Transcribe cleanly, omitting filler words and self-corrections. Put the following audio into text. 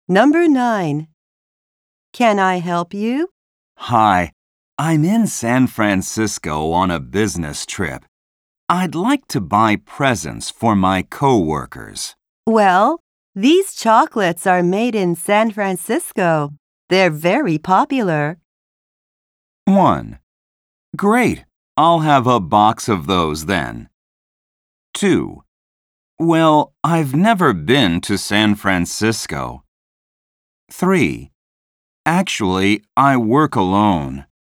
Number 9. Can I help you? Hi, I'm in San Francisco on a business trip. I'd like to buy presents for my coworkers. Well, these chocolates are made in San Francisco. They're very popular. 1. Great, I'll have a box of those then. 2. Well, I've never been to San Francisco. 3. Actually, I work alone.